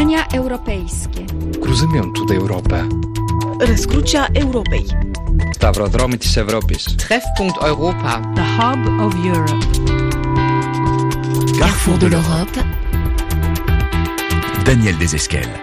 Zdania europejskie. Cruzământul de Europa. Răscrucea Europei. Stavrodromitis Europis. Treffpunkt Europa. The Hub of Europe. Carrefour de l'Europe. Daniel Desesquelles.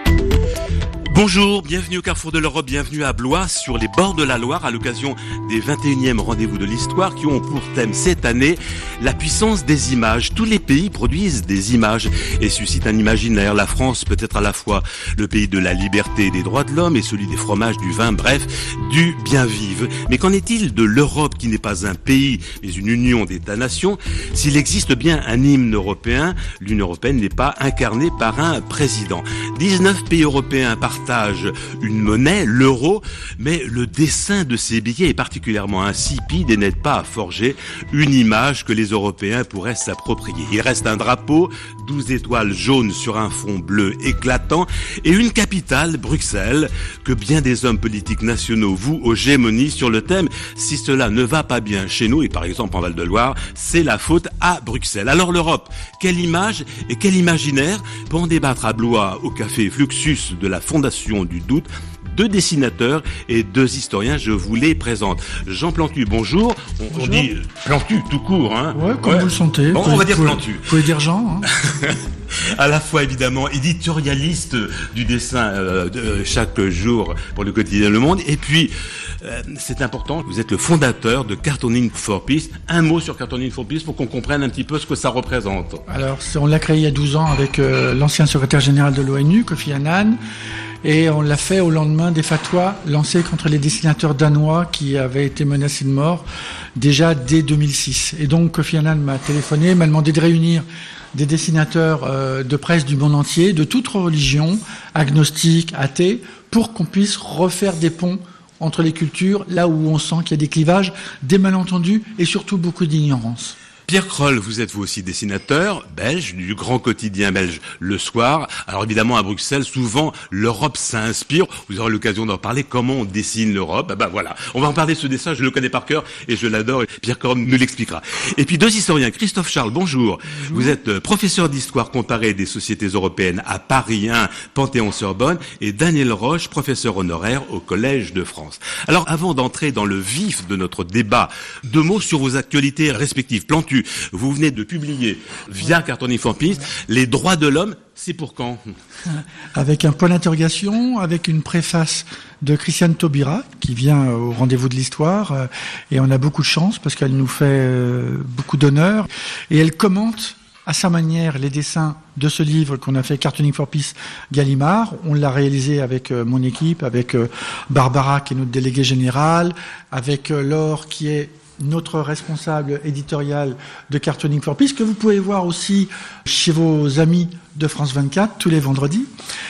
Bonjour, bienvenue au Carrefour de l'Europe, bienvenue à Blois, sur les bords de la Loire, à l'occasion des 21e rendez-vous de l'histoire qui ont pour thème cette année la puissance des images. Tous les pays produisent des images et suscitent un imaginaire. La France peut être à la fois le pays de la liberté et des droits de l'homme et celui des fromages, du vin, bref, du bien vivre. Mais qu'en est-il de l'Europe qui n'est pas un pays mais une union d'États-nations? S'il existe bien un hymne européen, l'Union européenne n'est pas incarnée par un président. 19 pays européens partagent une monnaie, l'euro, mais le dessin de ces billets est particulièrement insipide et n'aide pas à forger une image que les Européens pourraient s'approprier. Il reste un drapeau, 12 étoiles jaunes sur un fond bleu éclatant et une capitale, Bruxelles, que bien des hommes politiques nationaux vouent aux gémonies sur le thème « Si cela ne va pas bien chez nous », et par exemple en Val-de-Loire, c'est la faute à Bruxelles. Alors l'Europe, quelle image et quel imaginaire? Pour en débattre à Blois, au café Fluxus de la Fondation du Doute, 2 dessinateurs et 2 historiens, je vous les présente. Jean Plantu, bonjour. On dit Plantu tout court, hein. Ouais, comme vous le sentez. Bon, on va dire Plantu. Vous pouvez dire Jean, hein. À la fois évidemment éditorialiste du dessin de chaque jour pour le quotidien Le Monde, et puis c'est important, vous êtes le fondateur de Cartooning for Peace. Un mot sur Cartooning for Peace pour qu'on comprenne un petit peu ce que ça représente. Alors, on l'a créé il y a 12 ans avec l'ancien secrétaire général de l'ONU, Kofi Annan, et on l'a fait au lendemain des fatwas lancés contre les dessinateurs danois qui avaient été menacés de mort déjà dès 2006. Et donc Kofi Annan m'a téléphoné, m'a demandé de réunir des dessinateurs de presse du monde entier, de toute religion, agnostiques, athées, pour qu'on puisse refaire des ponts entre les cultures, là où on sent qu'il y a des clivages, des malentendus et surtout beaucoup d'ignorance. Pierre Kroll, vous êtes vous aussi dessinateur belge du grand quotidien belge Le Soir. Alors évidemment à Bruxelles, souvent l'Europe s'inspire. Vous aurez l'occasion d'en parler. Comment on dessine l'Europe? Voilà, on va en parler de ce dessin. Je le connais par cœur et je l'adore. Pierre Kroll nous l'expliquera. Et puis 2 historiens. Christophe Charles, bonjour. Vous êtes professeur d'histoire comparée des sociétés européennes à Paris 1, Panthéon-Sorbonne, et Daniel Roche, professeur honoraire au Collège de France. Alors avant d'entrer dans le vif de notre débat, 2 mots sur vos actualités respectives. Plantu, vous venez de publier via Cartooning for Peace les droits de l'homme. C'est pour quand? Avec un point d'interrogation, avec une préface de Christiane Taubira qui vient au rendez-vous de l'histoire, et on a beaucoup de chance parce qu'elle nous fait beaucoup d'honneur et elle commente à sa manière les dessins de ce livre qu'on a fait, Cartooning for Peace Gallimard. On l'a réalisé avec mon équipe, avec Barbara qui est notre déléguée générale, avec Laure qui est notre responsable éditorial de Cartooning for Peace, que vous pouvez voir aussi chez vos amis de France 24 tous les vendredis.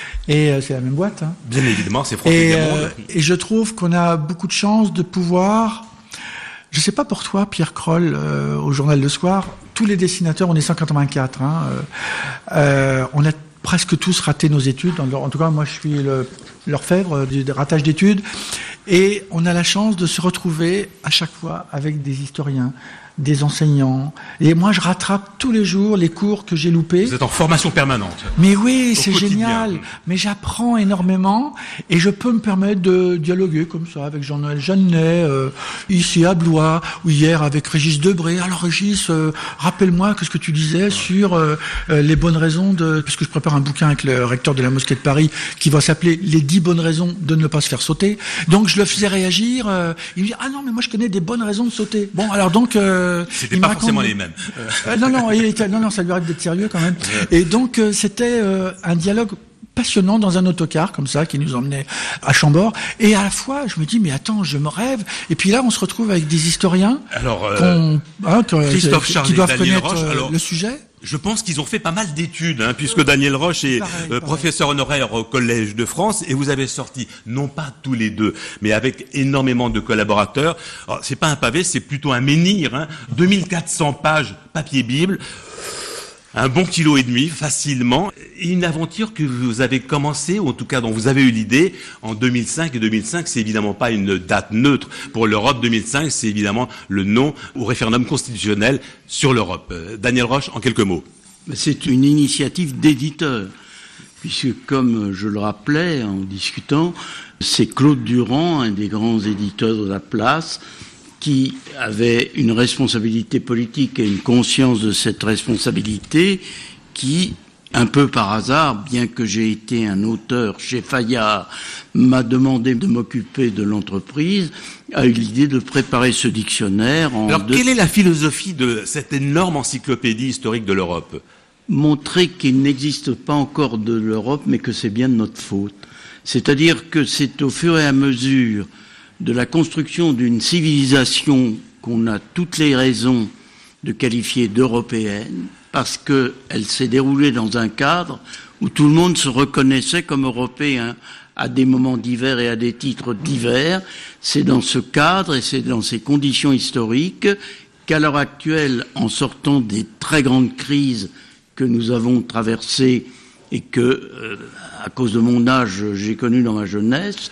Et c'est la même boîte, hein. Bien évidemment, c'est France Média. Et je trouve qu'on a beaucoup de chance de pouvoir... Je sais pas pour toi, Pierre Kroll, au journal Le Soir, tous les dessinateurs, on est 184, hein, on a presque tous raté nos études. En tout cas, moi, je suis l'orfèvre du ratage d'études. Et on a la chance de se retrouver à chaque fois avec des historiens, des enseignants. Et moi, je rattrape tous les jours les cours que j'ai loupés. Vous êtes en formation permanente. Mais oui, c'est quotidien. Génial. Mais j'apprends énormément et je peux me permettre de dialoguer comme ça avec Jean-Noël Jeannet, ici à Blois, ou hier avec Régis Debré. Alors Régis, rappelle-moi qu'est-ce que tu disais sur les bonnes raisons parce que je prépare un bouquin avec le recteur de la mosquée de Paris qui va s'appeler Les 10 bonnes raisons de ne pas se faire sauter. Donc je le faisais réagir. Il me dit, ah non, mais moi je connais des bonnes raisons de sauter. Bon, alors donc... C'était pas forcément les mêmes. Non, ça lui arrive d'être sérieux quand même. Et donc c'était un dialogue passionnant dans un autocar comme ça qui nous emmenait à Chambord. Et à la fois, je me dis mais attends, je me rêve. Et puis là, on se retrouve avec des historiens Christophe Charles qui doivent et Daniel connaître Roche, le sujet. Je pense qu'ils ont fait pas mal d'études, puisque Daniel Roche est professeur honoraire au Collège de France, et vous avez sorti, non pas tous les 2, mais avec énormément de collaborateurs. Alors, c'est pas un pavé, c'est plutôt un menhir, 2400 pages papier Bible. Un bon kilo et demi, facilement. Et une aventure que vous avez commencé, ou en tout cas dont vous avez eu l'idée, en 2005. Et 2005, c'est évidemment pas une date neutre pour l'Europe. 2005, c'est évidemment le non au référendum constitutionnel sur l'Europe. Daniel Roche, en quelques mots. C'est une initiative d'éditeur. puisque comme je le rappelais en discutant, c'est Claude Durand, un des grands éditeurs de la place, qui avait une responsabilité politique et une conscience de cette responsabilité, qui, un peu par hasard, bien que j'ai été un auteur chez Fayard, m'a demandé de m'occuper de l'entreprise, a eu l'idée de préparer ce dictionnaire. Alors, quelle est la philosophie de cette énorme encyclopédie historique de l'Europe ? Montrer qu'il n'existe pas encore de l'Europe, mais que c'est bien de notre faute. C'est-à-dire que c'est au fur et à mesure de la construction d'une civilisation qu'on a toutes les raisons de qualifier d'européenne, parce qu'elle s'est déroulée dans un cadre où tout le monde se reconnaissait comme européen à des moments divers et à des titres divers. C'est dans ce cadre et c'est dans ces conditions historiques qu'à l'heure actuelle, en sortant des très grandes crises que nous avons traversées et que, à cause de mon âge, j'ai connu dans ma jeunesse,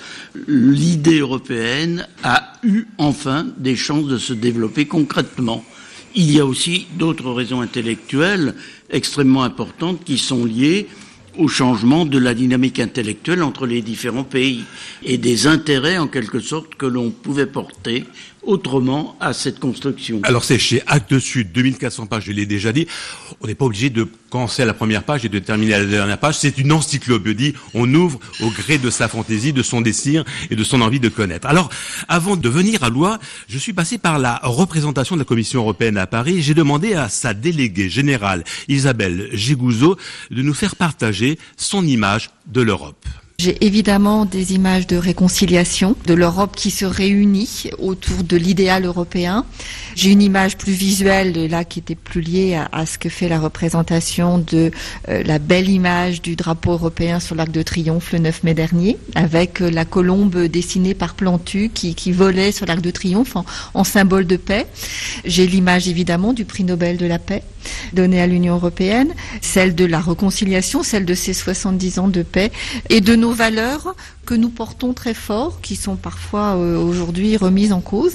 l'idée européenne a eu enfin des chances de se développer concrètement. Il y a aussi d'autres raisons intellectuelles extrêmement importantes qui sont liées au changement de la dynamique intellectuelle entre les différents pays et des intérêts en quelque sorte que l'on pouvait porter autrement à cette construction. Alors c'est chez Actes Sud, 2400 pages, je l'ai déjà dit. On n'est pas obligé de commencer à la première page et de terminer à la dernière page. C'est une encyclopédie. On ouvre au gré de sa fantaisie, de son désir et de son envie de connaître. Alors, avant de venir à Blois, je suis passé par la représentation de la Commission européenne à Paris et j'ai demandé à sa déléguée générale, Isabelle Gégouzeau, de nous faire partager son image de l'Europe. J'ai évidemment des images de réconciliation, de l'Europe qui se réunit autour de l'idéal européen. J'ai une image plus visuelle, là, qui était plus liée à ce que fait la représentation de la belle image du drapeau européen sur l'Arc de Triomphe le 9 mai dernier, avec la colombe dessinée par Plantu qui volait sur l'Arc de Triomphe en symbole de paix. J'ai l'image évidemment du prix Nobel de la paix donné à l'Union européenne, celle de la réconciliation, celle de ses 70 ans de paix et de nos valeurs que nous portons très fort, qui sont parfois aujourd'hui remises en cause,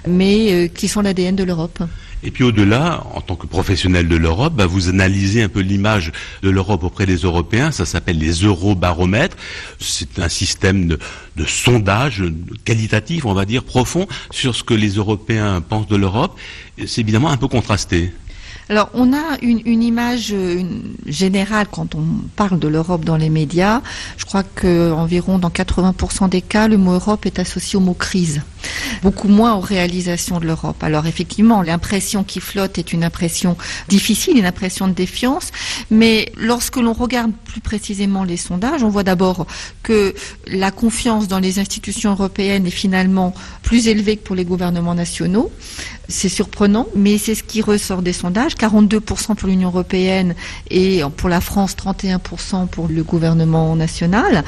mais qui sont l'ADN de l'Europe. Et puis au-delà, en tant que professionnel de l'Europe, vous analysez un peu l'image de l'Europe auprès des Européens. Ça s'appelle les eurobaromètres. C'est un système de sondage qualitatif, on va dire, profond, sur ce que les Européens pensent de l'Europe. C'est évidemment un peu contrasté. Alors, on a une image générale quand on parle de l'Europe dans les médias. Je crois qu'environ dans 80% des cas, le mot Europe est associé au mot crise. Beaucoup moins aux réalisations de l'Europe. Alors effectivement, l'impression qui flotte est une impression difficile, une impression de défiance, mais lorsque l'on regarde plus précisément les sondages, on voit d'abord que la confiance dans les institutions européennes est finalement plus élevée que pour les gouvernements nationaux. C'est surprenant, mais c'est ce qui ressort des sondages. 42% pour l'Union européenne et pour la France, 31% pour le gouvernement national.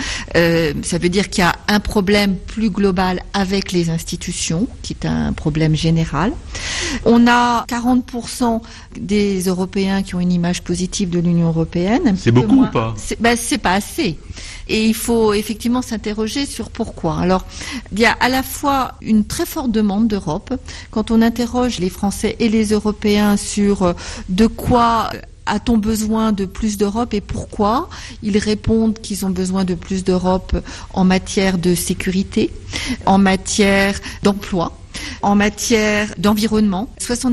Ça veut dire qu'il y a un problème plus global avec les institutions, qui est un problème général. On a 40% des Européens qui ont une image positive de l'Union européenne. C'est beaucoup ou pas ? C'est pas assez. Et il faut effectivement s'interroger sur pourquoi. Alors, il y a à la fois une très forte demande d'Europe. Quand on interroge les Français et les Européens sur de quoi a-t-on besoin de plus d'Europe et pourquoi, ils répondent qu'ils ont besoin de plus d'Europe en matière de sécurité, en matière d'emploi, en matière d'environnement.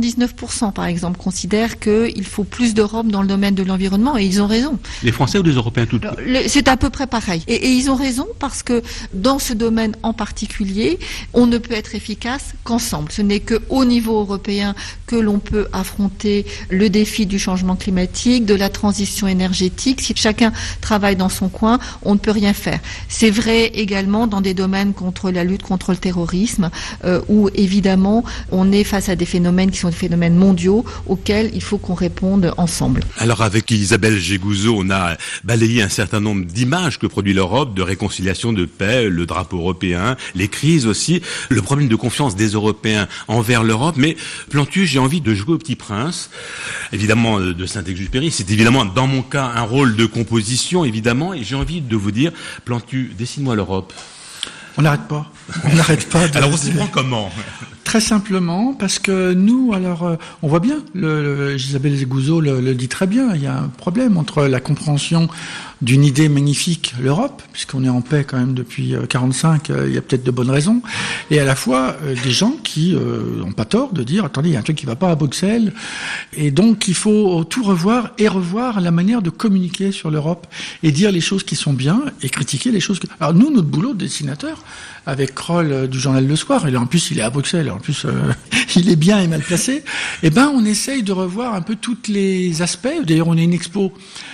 79% par exemple considèrent qu'il faut plus d'Europe dans le domaine de l'environnement et ils ont raison. Les Français ou les Européens tout C'est à peu près pareil. Et ils ont raison parce que dans ce domaine en particulier, on ne peut être efficace qu'ensemble. Ce n'est qu'au niveau européen que l'on peut affronter le défi du changement climatique, de la transition énergétique. Si chacun travaille dans son coin, on ne peut rien faire. C'est vrai également dans des domaines contre la lutte contre le terrorisme où évidemment, on est face à des phénomènes qui sont des phénomènes mondiaux auxquels il faut qu'on réponde ensemble. Alors avec Isabelle Gégouzeau, on a balayé un certain nombre d'images que produit l'Europe, de réconciliation, de paix, le drapeau européen, les crises aussi, le problème de confiance des Européens envers l'Europe. Mais Plantu, j'ai envie de jouer au Petit Prince, évidemment de Saint-Exupéry. C'est évidemment dans mon cas un rôle de composition, évidemment, et j'ai envie de vous dire, Plantu, dessine-moi l'Europe. On n'arrête pas. On n'arrête pas. Alors on s'y prend comment ? Très simplement, parce que nous, alors, on voit bien, Isabelle Zégouzeau le dit très bien, il y a un problème entre la compréhension d'une idée magnifique, l'Europe, puisqu'on est en paix quand même depuis 45, il y a peut-être de bonnes raisons, et à la fois des gens qui n'ont pas tort de dire, attendez, il y a un truc qui va pas à Bruxelles, et donc il faut tout revoir et revoir la manière de communiquer sur l'Europe, et dire les choses qui sont bien, et critiquer les choses que... Alors nous, notre boulot de dessinateur, avec Kroll du journal Le Soir, et en plus il est à Bruxelles, en plus il est bien et mal placé, on essaye de revoir un peu tous les aspects. D'ailleurs, on a une expo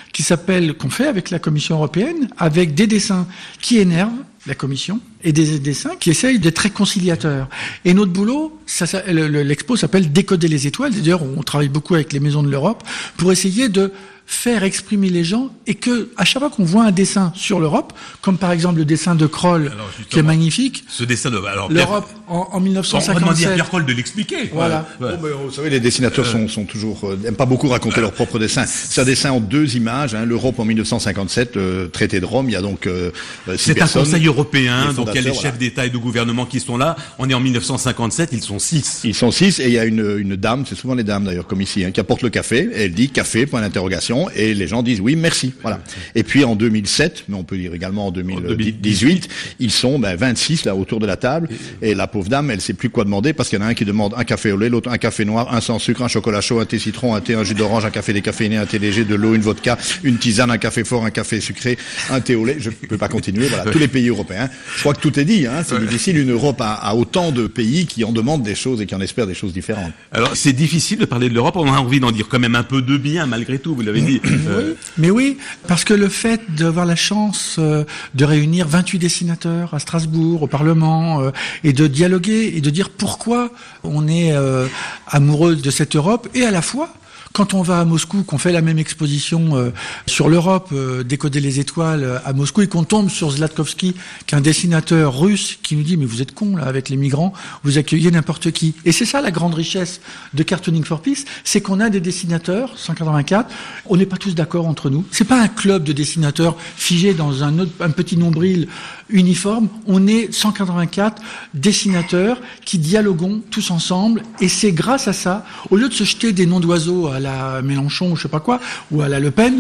qu'on fait avec la Commission européenne, avec des dessins qui énervent la Commission et des dessins qui essayent d'être très conciliateurs. Et notre boulot, l'expo s'appelle Décoder les étoiles. D'ailleurs, on travaille beaucoup avec les maisons de l'Europe pour essayer de faire exprimer les gens, et que à chaque fois qu'on voit un dessin sur l'Europe, comme par exemple le dessin de Kroll, qui est magnifique, ce dessin de l'Europe en 1957. On va demander à Pierre Kroll de l'expliquer. Voilà. Ouais. Vous savez, les dessinateurs sont toujours n'aiment pas beaucoup raconter leurs propres dessins. C'est un dessin en 2 images. L'Europe en 1957, traité de Rome. Il y a donc 6 c'est personnes. Un Conseil européen, donc il y a les chefs d'État et de gouvernement qui sont là. On est en 1957, ils sont 6. Ils sont 6, et il y a une dame, c'est souvent les dames d'ailleurs, comme ici, qui apporte le café. Et elle dit café, point d'interrogation. Et les gens disent oui, merci. Voilà. Et puis en 2007, mais on peut dire également en 2018, ils sont 26 là autour de la table. Et la pauvre dame, elle sait plus quoi demander, parce qu'il y en a un qui demande un café au lait, l'autre un café noir, un sans sucre, un chocolat chaud, un thé citron, un thé, un jus d'orange, un café décaféiné, un thé léger, de l'eau, une vodka, une tisane, un café fort, un café sucré, un thé au lait. Je peux pas continuer. Voilà. Tous les pays européens. Je crois que tout est dit. C'est difficile, une Europe à autant de pays qui en demandent des choses et qui en espèrent des choses différentes. Alors c'est difficile de parler de l'Europe. On a envie d'en dire quand même un peu de bien malgré tout. Vous l'avez dit. Mais oui, parce que le fait d'avoir la chance de réunir 28 dessinateurs à Strasbourg, au Parlement, et de dialoguer et de dire pourquoi on est amoureux de cette Europe, et à la fois, quand on va à Moscou, qu'on fait la même exposition sur l'Europe, Décoder les étoiles à Moscou, et qu'on tombe sur Zlatkovski, qui est un dessinateur russe, qui nous dit « Mais vous êtes cons, là, avec les migrants, vous accueillez n'importe qui ». Et c'est ça la grande richesse de Cartooning for Peace, c'est qu'on a des dessinateurs, 184, on n'est pas tous d'accord entre nous. C'est pas un club de dessinateurs figé dans un petit nombril uniforme. On est 184 dessinateurs qui dialoguons tous ensemble, et c'est grâce à ça, au lieu de se jeter des noms d'oiseaux à la Mélenchon ou je sais pas quoi, ou à la Le Pen,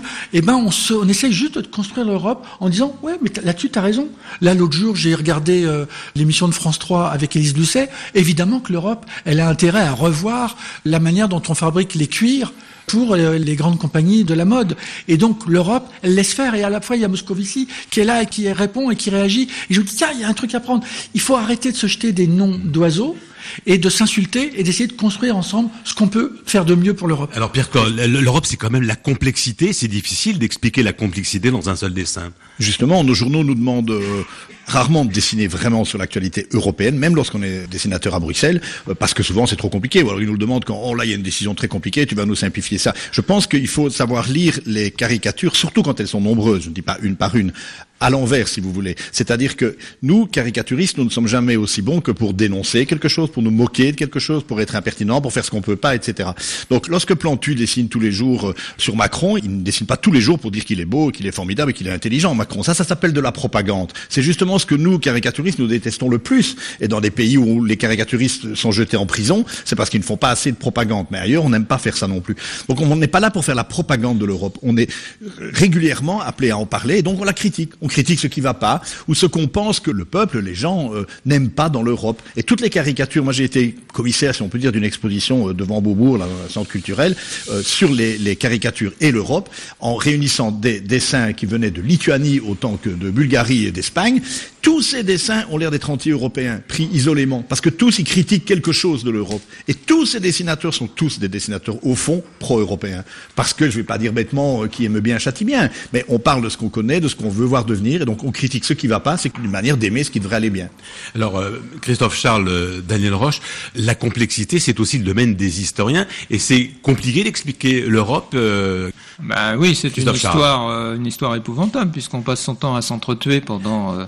on essaie juste de construire l'Europe en disant ouais, mais là-dessus t'as raison. Là, l'autre jour, j'ai regardé l'émission de France 3 avec Élise Lucet. Évidemment que l'Europe, elle a intérêt à revoir la manière dont on fabrique les cuirs pour les grandes compagnies de la mode. Et donc l'Europe, elle laisse faire, et à la fois il y a Moscovici qui est là et qui répond et qui réagit. Et je vous dis tiens, il y a un truc à prendre. Il faut arrêter de se jeter des noms d'oiseaux et de s'insulter et d'essayer de construire ensemble ce qu'on peut faire de mieux pour l'Europe. Alors Pierre, l'Europe, c'est quand même la complexité. C'est difficile d'expliquer la complexité dans un seul dessin. Justement, nos journaux nous demandent rarement de dessiner vraiment sur l'actualité européenne, même lorsqu'on est dessinateur à Bruxelles, parce que souvent c'est trop compliqué. Ou alors ils nous le demandent quand là il y a une décision très compliquée, tu vas nous simplifier ça. Je pense qu'il faut savoir lire les caricatures, surtout quand elles sont nombreuses. Je ne dis pas une par une. À l'envers, si vous voulez. C'est-à-dire que nous, caricaturistes, nous ne sommes jamais aussi bons que pour dénoncer quelque chose, pour nous moquer de quelque chose, pour être impertinent, pour faire ce qu'on peut pas, etc. Donc, lorsque Plantu dessine tous les jours sur Macron, il ne dessine pas tous les jours pour dire qu'il est beau, qu'il est formidable et qu'il est intelligent, Macron. Ça s'appelle de la propagande. C'est justement ce que nous, caricaturistes, nous détestons le plus. Et dans des pays où les caricaturistes sont jetés en prison, c'est parce qu'ils ne font pas assez de propagande. Mais ailleurs, on n'aime pas faire ça non plus. Donc, on n'est pas là pour faire la propagande de l'Europe. On est régulièrement appelé à en parler, et donc on la critique. On critique ce qui va pas, ou ce qu'on pense que le peuple, les gens, n'aiment pas dans l'Europe. Et toutes les caricatures, moi j'ai été commissaire, si on peut dire, d'une exposition devant Beaubourg, là, dans le centre culturel, sur les caricatures et l'Europe, en réunissant des dessins qui venaient de Lituanie autant que de Bulgarie et d'Espagne. Tous ces dessins ont l'air d'être anti-européens, pris isolément, parce que tous ils critiquent quelque chose de l'Europe. Et tous ces dessinateurs sont tous des dessinateurs, au fond, pro-européens. Parce que, je vais pas dire bêtement, qui aime bien châtie bien, mais on parle de ce qu'on connaît, de ce qu'on veut voir devenir, et donc on critique ce qui va pas, c'est une manière d'aimer ce qui devrait aller bien. Alors, Christophe Charles, Daniel Roche, la complexité, c'est aussi le domaine des historiens, et c'est compliqué d'expliquer l'Europe. Oui, c'est une histoire épouvantable, puisqu'on passe son temps à s'entretuer pendant des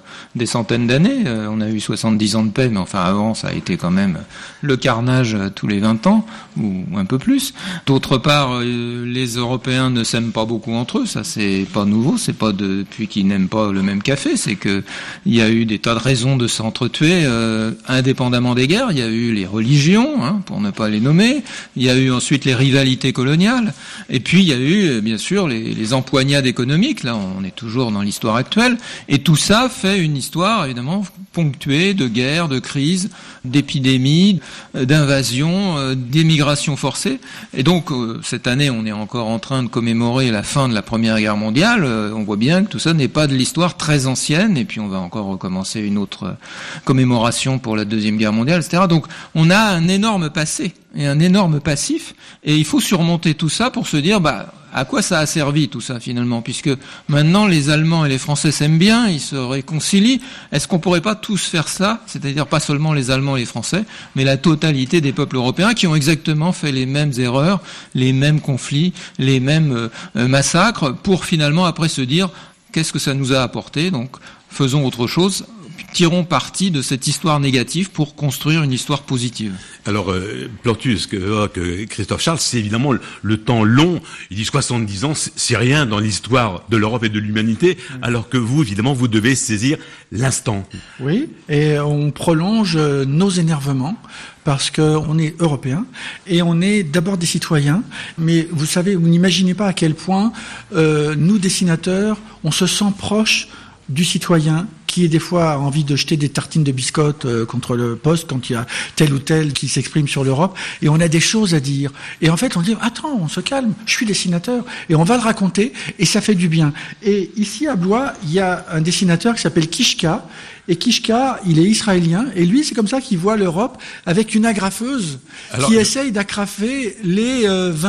centaines d'années. On a eu 70 ans de paix, mais enfin avant, ça a été quand même le carnage tous les 20 ans, ou un peu plus. D'autre part, les Européens ne s'aiment pas beaucoup entre eux, ça c'est pas nouveau, c'est pas depuis qu'ils n'aiment pas le même café, c'est que il y a eu des tas de raisons de s'entretuer indépendamment des guerres. Il y a eu les religions, pour ne pas les nommer, il y a eu ensuite les rivalités coloniales, et puis il y a eu bien sûr les empoignades économiques, là on est toujours dans l'histoire actuelle, et tout ça fait une histoire évidemment ponctuée de guerres, de crises, d'épidémies, d'invasions, d'émigrations forcées. Et donc cette année on est encore en train de commémorer la fin de la Première Guerre mondiale. On voit bien que tout ça n'est pas de l'histoire très ancienne, et puis on va encore recommencer une autre commémoration pour la Deuxième Guerre mondiale, etc. Donc on a un énorme passé et un énorme passif, et il faut surmonter tout ça pour se dire à quoi ça a servi tout ça finalement, puisque maintenant les Allemands et les Français s'aiment bien, ils se réconcilient. Est-ce qu'on pourrait pas tous faire ça, c'est-à-dire pas seulement les Allemands et les Français, mais la totalité des peuples européens qui ont exactement fait les mêmes erreurs, les mêmes conflits, les mêmes massacres, pour finalement après se dire qu'est-ce que ça nous a apporté, donc faisons autre chose. Tirons parti de cette histoire négative pour construire une histoire positive. Alors, Plantus, que Christophe Charles, c'est évidemment le temps long. Il dit 70 ans, c'est rien dans l'histoire de l'Europe et de l'humanité, alors que vous, évidemment, vous devez saisir l'instant. Oui, et on prolonge nos énervements, parce qu'on est européens, et on est d'abord des citoyens, mais vous savez, vous n'imaginez pas à quel point nous, dessinateurs, on se sent proche du citoyen qui est des fois a envie de jeter des tartines de biscottes contre le poste quand il y a tel ou tel qui s'exprime sur l'Europe, et on a des choses à dire. Et en fait, on dit « Attends, on se calme, je suis dessinateur », et on va le raconter, et ça fait du bien. Et ici, à Blois, il y a un dessinateur qui s'appelle Kishka, et Kishka, il est israélien, et lui, c'est comme ça qu'il voit l'Europe avec une agrafeuse qui essaye d'agrafer les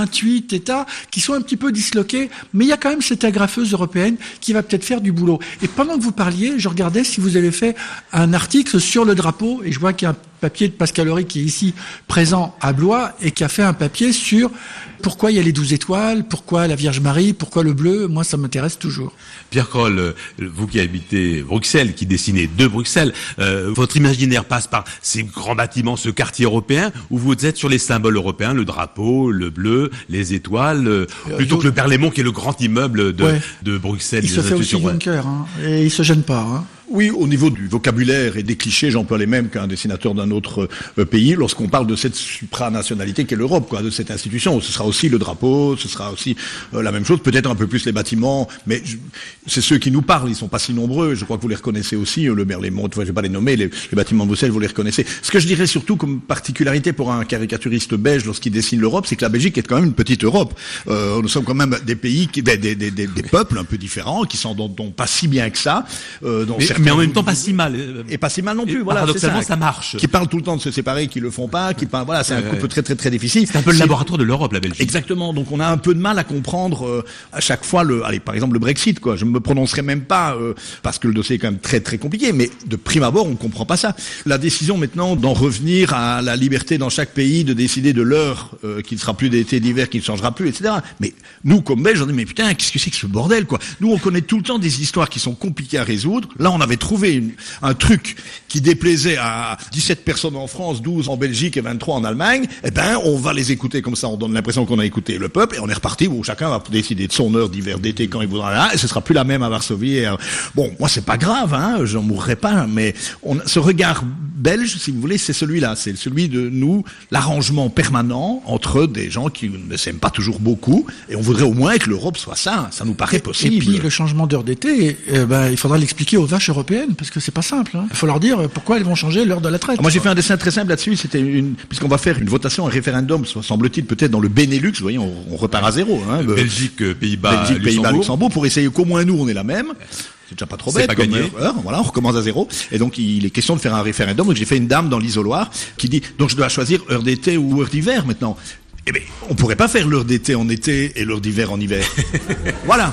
28 États qui sont un petit peu disloqués, mais il y a quand même cette agrafeuse européenne qui va peut-être faire du boulot. Et pendant que vous parliez, je regardais si vous avez fait un article sur le drapeau, et je vois qu'il y a un papier de Pascal Horry qui est ici présent à Blois et qui a fait un papier sur pourquoi il y a les 12 étoiles, pourquoi la Vierge Marie, pourquoi le bleu. Moi, ça m'intéresse toujours. Pierre Kroll, vous qui habitez Bruxelles, qui dessinez de Bruxelles, votre imaginaire passe par ces grands bâtiments, ce quartier européen, où vous êtes sur les symboles européens, le drapeau, le bleu, les étoiles, plutôt que le Berlaymont qui est le grand immeuble de Bruxelles. Il se fait aussi Juncker, et il se gêne pas. Oui, au niveau du vocabulaire et des clichés, j'emploie les mêmes qu'un dessinateur d'un autre pays lorsqu'on parle de cette supranationalité qu'est l'Europe, de cette institution. Ce sera aussi le drapeau, ce sera aussi la même chose, peut-être un peu plus les bâtiments, mais c'est ceux qui nous parlent, ils sont pas si nombreux. Je crois que vous les reconnaissez aussi, le Berlaymont, je vais pas les nommer, les bâtiments de Bruxelles, vous les reconnaissez. Ce que je dirais surtout comme particularité pour un caricaturiste belge lorsqu'il dessine l'Europe, c'est que la Belgique est quand même une petite Europe. Nous sommes quand même des pays, des peuples un peu différents, qui s'entendent pas si bien que ça, mais en même temps pas si mal. Et pas si mal non plus. Voilà, paradoxalement, ça marche. Qui parlent tout le temps de se séparer, qui le font pas, voilà, c'est un couple très très très difficile. C'est un peu le laboratoire de l'Europe, la Belgique. Exactement. Donc on a un peu de mal à comprendre à chaque fois par exemple le Brexit, Je me prononcerai même pas parce que le dossier est quand même très très compliqué, mais de prime abord on comprend pas ça. La décision maintenant d'en revenir à la liberté dans chaque pays de décider de l'heure qui ne sera plus d'été, d'hiver, qui ne changera plus, etc. Mais nous comme Belges, on dit mais putain, qu'est-ce que c'est que ce bordel, Nous on connaît tout le temps des histoires qui sont compliquées à résoudre. Là on avait trouvé un truc qui déplaisait à 17 personnes en France, 12 en Belgique et 23 en Allemagne, on va les écouter comme ça, on donne l'impression qu'on a écouté le peuple, et on est reparti où chacun va décider de son heure d'hiver, d'été, quand il voudra là, et ce sera plus la même à Varsovie. Bon, moi c'est pas grave, j'en mourrai pas, mais ce regard belge, si vous voulez, c'est celui-là, c'est celui de nous, l'arrangement permanent entre des gens qui ne s'aiment pas toujours beaucoup, et on voudrait au moins que l'Europe soit ça nous paraît possible. Et puis le changement d'heure d'été, il faudra l'expliquer aux vaches européennes, parce que c'est pas simple. Il faut leur dire pourquoi elles vont changer l'heure de la traite. Moi j'ai fait un dessin très simple là-dessus, puisqu'on va faire une votation, un référendum, semble-t-il peut-être dans le Benelux, vous voyez, on repart à zéro. Belgique, Pays-Bas, Luxembourg, pour essayer qu'au moins nous on est la même. C'est déjà pas trop bête. Comme heure, voilà, on recommence à zéro. Et donc il est question de faire un référendum. Donc j'ai fait une dame dans l'isoloir qui dit donc je dois choisir heure d'été ou heure d'hiver maintenant. Eh bien, on pourrait pas faire l'heure d'été en été et l'heure d'hiver en hiver. Voilà.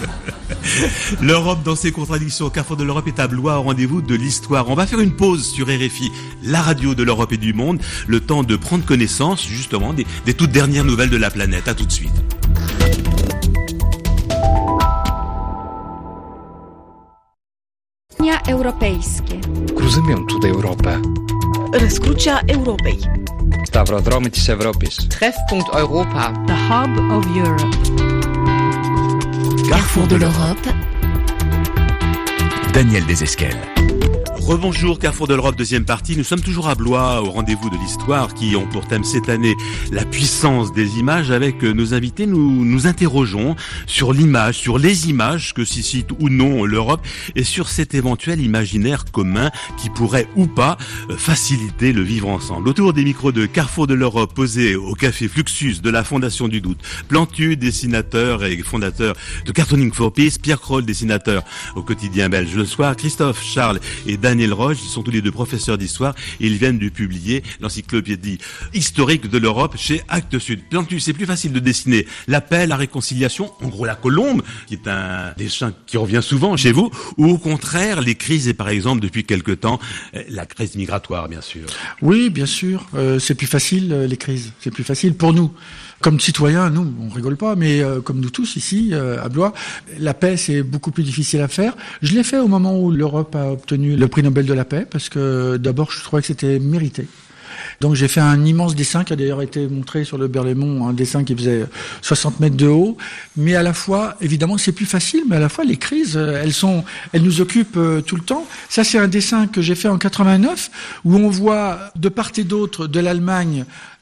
L'Europe dans ses contradictions. Carrefour de l'Europe est à Blois, au rendez-vous de l'histoire. On va faire une pause sur RFI, la radio de l'Europe et du monde, le temps de prendre connaissance justement des toutes dernières nouvelles de la planète. À tout de suite. Doświadczenia europejskie. Κρuzământul de Europa. Răscrucea Europei. Stavrodromii της Ευρώπης. Treffpunkt Europa. The Hub of Europe. Carrefour de l'Europe. Daniel Desesquelles. Rebonjour, Carrefour de l'Europe, deuxième partie. Nous sommes toujours à Blois, au rendez-vous de l'histoire, qui ont pour thème cette année la puissance des images. Avec nos invités, nous interrogeons sur l'image, sur les images que suscite ou non l'Europe, et sur cet éventuel imaginaire commun qui pourrait ou pas faciliter le vivre ensemble. Autour des micros de Carrefour de l'Europe, posés au café Fluxus de la Fondation du Doute, Plantu, dessinateur et fondateur de Cartooning for Peace, Pierre Kroll, dessinateur au quotidien belge Le Soir, Christophe Charles et Daniel Roche, ils sont tous les deux professeurs d'histoire et ils viennent de publier l'encyclopédie historique de l'Europe chez Actes Sud. Plantu, c'est plus facile de dessiner la paix, la réconciliation, en gros la colombe, qui est un dessin qui revient souvent chez vous, ou au contraire les crises et par exemple depuis quelque temps la crise migratoire, bien sûr. Oui, bien sûr, c'est plus facile les crises, c'est plus facile pour nous. Comme citoyens, nous, on rigole pas, mais comme nous tous ici, à Blois, la paix, c'est beaucoup plus difficile à faire. Je l'ai fait au moment où l'Europe a obtenu le prix Nobel de la paix, parce que d'abord, je trouvais que c'était mérité. Donc j'ai fait un immense dessin qui a d'ailleurs été montré sur le Berlaymont, un dessin qui faisait 60 mètres de haut. Mais à la fois, évidemment, c'est plus facile, mais à la fois, les crises, elles nous occupent tout le temps. Ça, c'est un dessin que j'ai fait en 89, où on voit de part et d'autre de l'Allemagne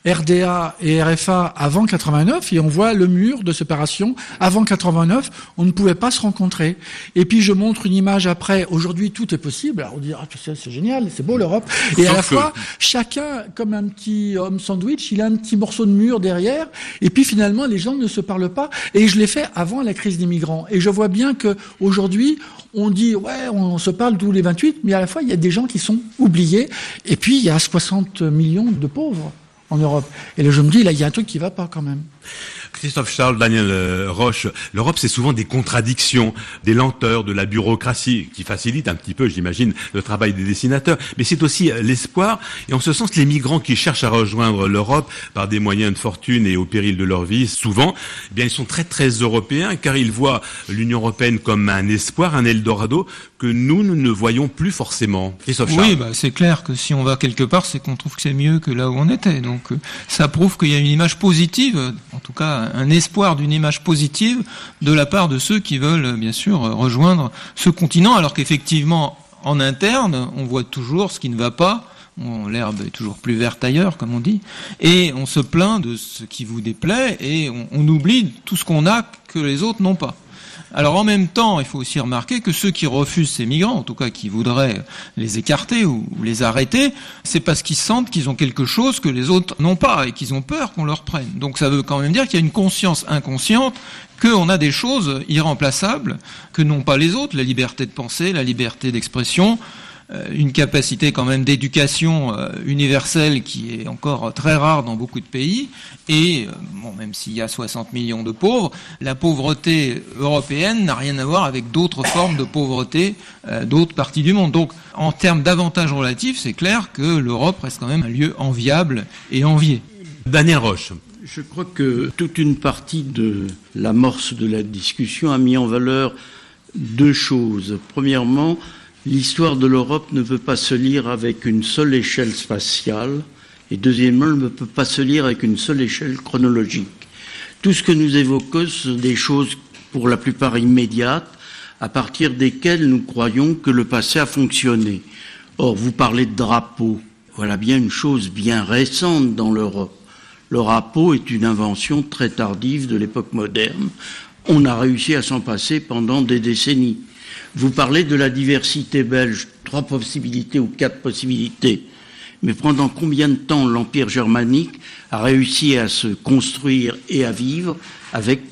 RDA et RFA avant 89, et on voit le mur de séparation. Avant 89, on ne pouvait pas se rencontrer. Et puis je montre une image après. Aujourd'hui, tout est possible. Alors on dit, ah, c'est génial, c'est beau l'Europe. Et à la fois, chacun, comme un petit homme sandwich, il a un petit morceau de mur derrière. Et puis finalement, les gens ne se parlent pas. Et je l'ai fait avant la crise des migrants. Et je vois bien que aujourd'hui, on dit, ouais, on se parle tous les 28, mais à la fois, il y a des gens qui sont oubliés. Et puis, il y a 60 millions de pauvres en Europe. Et là, je me dis, là, il y a un truc qui va pas quand même. Christophe Charles, Daniel Roche, l'Europe, c'est souvent des contradictions, des lenteurs, de la bureaucratie qui facilite un petit peu, j'imagine, le travail des dessinateurs. Mais c'est aussi l'espoir. Et en ce sens, les migrants qui cherchent à rejoindre l'Europe par des moyens de fortune et au péril de leur vie, souvent, eh bien, ils sont très, très européens, car ils voient l'Union européenne comme un espoir, un Eldorado, que nous ne voyons plus forcément. Christophe Charles. Oui, c'est clair que si on va quelque part, c'est qu'on trouve que c'est mieux que là où on était. Donc, ça prouve qu'il y a une image positive, en tout cas, un espoir d'une image positive de la part de ceux qui veulent, bien sûr, rejoindre ce continent, alors qu'effectivement, en interne, on voit toujours ce qui ne va pas. L'herbe est toujours plus verte ailleurs, comme on dit, et on se plaint de ce qui vous déplaît, et on oublie tout ce qu'on a que les autres n'ont pas. Alors en même temps, il faut aussi remarquer que ceux qui refusent ces migrants, en tout cas qui voudraient les écarter ou les arrêter, c'est parce qu'ils sentent qu'ils ont quelque chose que les autres n'ont pas et qu'ils ont peur qu'on leur prenne. Donc ça veut quand même dire qu'il y a une conscience inconsciente qu'on a des choses irremplaçables que n'ont pas les autres, la liberté de penser, la liberté d'expression, une capacité quand même d'éducation universelle qui est encore très rare dans beaucoup de pays, et bon, même s'il y a 60 millions de pauvres, la pauvreté européenne n'a rien à voir avec d'autres formes de pauvreté d'autres parties du monde. Donc en termes d'avantages relatifs, c'est clair que l'Europe reste quand même un lieu enviable et envié. Daniel Roche. Je crois que toute une partie de l'amorce de la discussion a mis en valeur deux choses. Premièrement, l'histoire de l'Europe ne peut pas se lire avec une seule échelle spatiale, et deuxièmement, elle ne peut pas se lire avec une seule échelle chronologique. Tout ce que nous évoquons sont des choses pour la plupart immédiates, à partir desquelles nous croyons que le passé a fonctionné. Or, vous parlez de drapeau. Voilà bien une chose bien récente dans l'Europe. Le drapeau est une invention très tardive de l'époque moderne. On a réussi à s'en passer pendant des décennies. Vous parlez de la diversité belge, 3 possibilités ou 4 possibilités. Mais pendant combien de temps l'Empire germanique a réussi à se construire et à vivre avec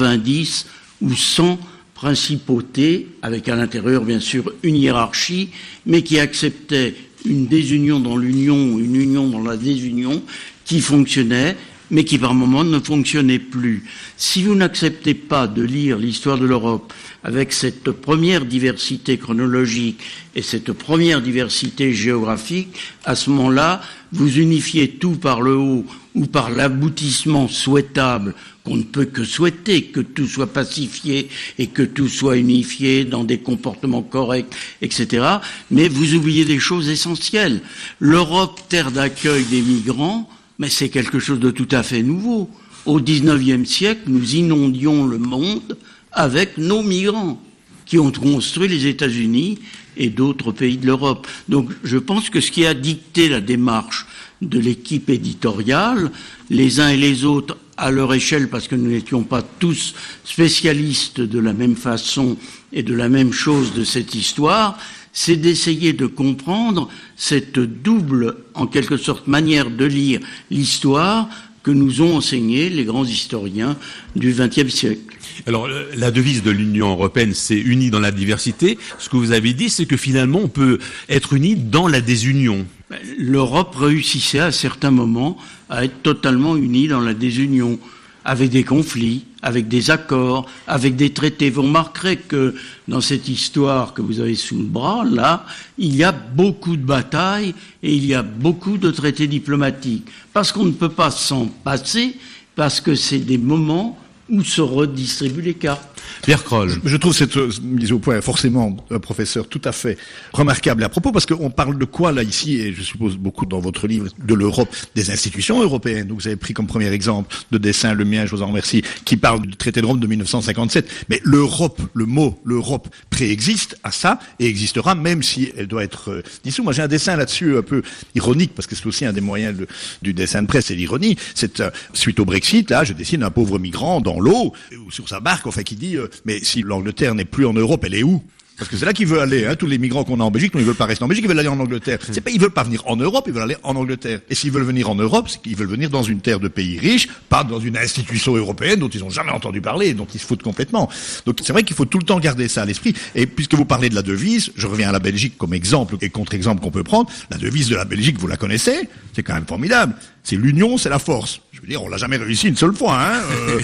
90 ou 100 principautés, avec à l'intérieur bien sûr une hiérarchie, mais qui acceptait une désunion dans l'union, une union dans la désunion, qui fonctionnait mais qui par moments ne fonctionnait plus. Si vous n'acceptez pas de lire l'histoire de l'Europe avec cette première diversité chronologique et cette première diversité géographique, à ce moment-là, vous unifiez tout par le haut ou par l'aboutissement souhaitable qu'on ne peut que souhaiter, que tout soit pacifié et que tout soit unifié dans des comportements corrects, etc. Mais vous oubliez des choses essentielles. L'Europe, terre d'accueil des migrants, mais c'est quelque chose de tout à fait nouveau. Au XIXe siècle, nous inondions le monde avec nos migrants qui ont construit les États-Unis et d'autres pays de l'Europe. Donc je pense que ce qui a dicté la démarche de l'équipe éditoriale, les uns et les autres à leur échelle, parce que nous n'étions pas tous spécialistes de la même façon et de la même chose de cette histoire, c'est d'essayer de comprendre cette double, en quelque sorte, manière de lire l'histoire que nous ont enseigné les grands historiens du XXe siècle. Alors, la devise de l'Union européenne, c'est « unis dans la diversité ». Ce que vous avez dit, c'est que finalement, on peut être unis dans la désunion. L'Europe réussissait à certains moments à être totalement unie dans la désunion, avec des conflits, avec des accords, avec des traités. Vous remarquerez que dans cette histoire que vous avez sous le bras, là, il y a beaucoup de batailles et il y a beaucoup de traités diplomatiques. Parce qu'on ne peut pas s'en passer, parce que c'est des moments où se redistribuent les cartes. Pierre Kroll. Je trouve cette mise au point forcément un professeur tout à fait remarquable à propos, parce qu'on parle de quoi là ici, et je suppose beaucoup dans votre livre, de l'Europe, des institutions européennes. Donc vous avez pris comme premier exemple de dessin, le mien, je vous en remercie, qui parle du traité de Rome de 1957. Mais l'Europe, le mot l'Europe préexiste à ça et existera même si elle doit être dissoute. Moi j'ai un dessin là-dessus un peu ironique, parce que c'est aussi un des moyens du dessin de presse, c'est l'ironie. C'est suite au Brexit, là je dessine un pauvre migrant dans l'eau, ou sur sa barque, enfin qui dit mais si l'Angleterre n'est plus en Europe, elle est où? Parce que c'est là qu'ils veulent aller, hein. Tous les migrants qu'on a en Belgique, non, ils veulent pas rester en Belgique, ils veulent aller en Angleterre. C'est pas, ils veulent pas venir en Europe, ils veulent aller en Angleterre. Et s'ils veulent venir en Europe, c'est qu'ils veulent venir dans une terre de pays riches, pas dans une institution européenne dont ils ont jamais entendu parler, dont ils se foutent complètement. Donc c'est vrai qu'il faut tout le temps garder ça à l'esprit. Et puisque vous parlez de la devise, je reviens à la Belgique comme exemple et contre-exemple qu'on peut prendre. La devise de la Belgique, vous la connaissez? C'est quand même formidable. C'est l'union, c'est la force. Je veux dire, on l'a jamais réussi une seule fois, hein,